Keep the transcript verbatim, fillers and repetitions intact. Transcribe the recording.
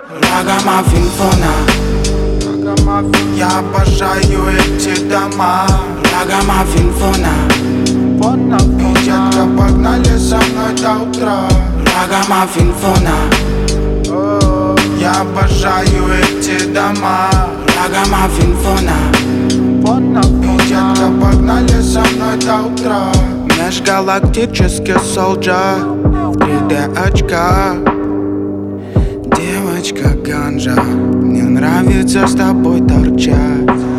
Рагамаффин фона. Я обожаю эти дома. Рагамаффин фона. И детка, погнали со мной до утра. Рагамаффин фона. Я обожаю эти дома. Рагамаффин фона. И детка, погнали со мной до утра. Межгалактический солджа в три дэ очках. Девочка ганжа, мне нравится с тобой торчать.